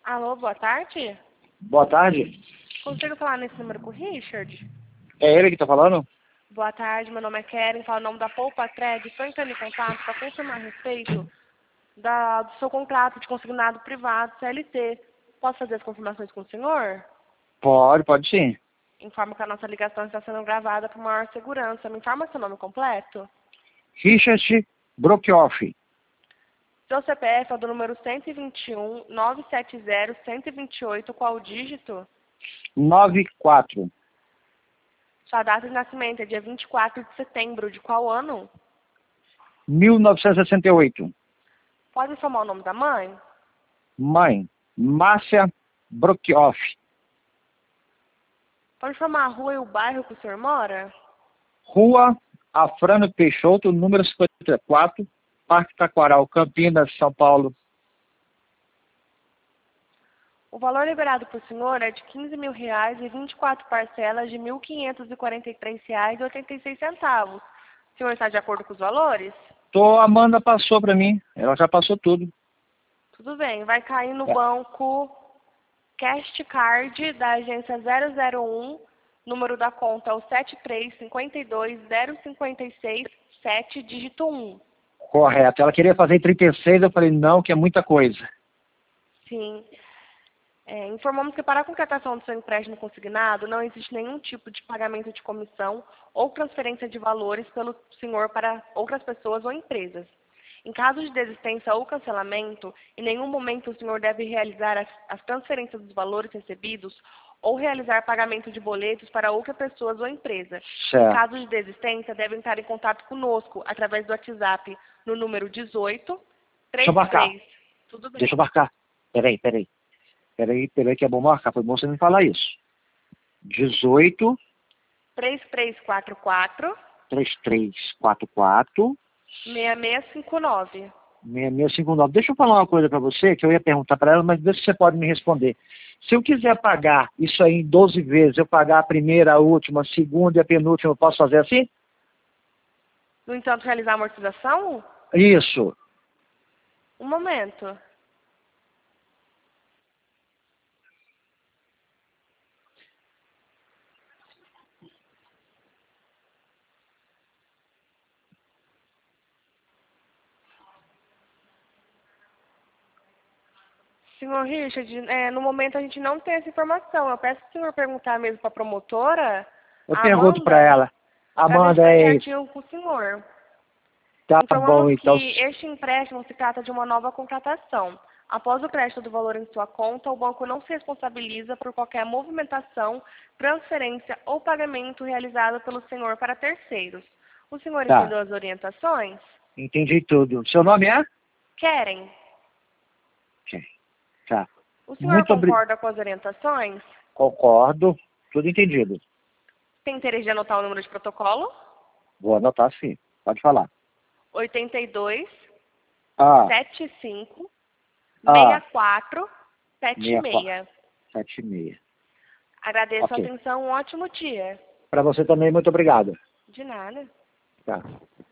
Alô, boa tarde. Boa tarde. Consigo falar nesse número com o Richard? É ele que tá falando? Boa tarde, meu nome é Keren, falo o nome da Poupa Thread. Estou entrando em contato para confirmar a respeito do seu contrato de consignado privado CLT. Posso fazer as confirmações com o senhor? Pode sim. Informo que a nossa ligação está sendo gravada para maior segurança. Me informa seu nome completo? Richard Brokhoff. Seu CPF é do número 121-970-128, qual o dígito? 94. Sua data de nascimento é dia 24 de setembro, de qual ano? 1968. Pode informar o nome da mãe? Mãe, Márcia Brokhoff. Pode informar a rua e o bairro que o senhor mora? Rua Afrânio Peixoto, número 54, Parque Taquaral, Campinas, São Paulo. O valor liberado por senhor é de R$ 15.000 e 24 parcelas de R$ 1.543,86. O senhor está de acordo com os valores? A Amanda passou para mim. Ela já passou tudo. Tudo bem. Vai cair no banco Cast Card da agência 001, número da conta é o 7352056-7, dígito 1. Correto. Ela queria fazer em 36, eu falei, não, que é muita coisa. Sim. Informamos que para a contratação do seu empréstimo consignado não existe nenhum tipo de pagamento de comissão ou transferência de valores pelo senhor para outras pessoas ou empresas. Em caso de desistência ou cancelamento, em nenhum momento o senhor deve realizar as transferências dos valores recebidos ou realizar pagamento de boletos para outras pessoas ou empresa. Certo. Em caso de desistência, deve entrar em contato conosco através do WhatsApp no número 18 Deixa eu marcar. 33. Tudo bem. Deixa eu marcar. Peraí, que é bom marcar. Foi bom você me falar isso. 18 3344 3344 6659. 6659. Deixa eu falar uma coisa para você, que eu ia perguntar para ela, mas vê se você pode me responder. Se eu quiser pagar isso aí em 12 vezes, eu pagar a primeira, a última, a segunda e a penúltima, eu posso fazer assim? No entanto, realizar a amortização? Isso. Um momento. Senhor Richard, no momento a gente não tem essa informação. Eu peço para o senhor perguntar mesmo para a promotora, Eu a pergunto para Amanda, ela. para ver se Amanda, está é isso. certinho com o senhor. Tá bom, Informamos então. que este empréstimo se trata de uma nova contratação. Após o crédito do valor em sua conta, o banco não se responsabiliza por qualquer movimentação, transferência ou pagamento realizado pelo senhor para terceiros. O senhor Tá. entendeu as orientações? Entendi tudo. Seu nome é? Querem? Tá. O senhor Muito obrigado. concorda com as orientações? Concordo. Tudo entendido. Tem interesse de anotar o número de protocolo? Vou anotar sim. Pode falar. 82 Ah, 75 ah, 64 76. 76. Agradeço a Ok. atenção, um ótimo dia. Para você também, muito obrigado. De nada. Tá.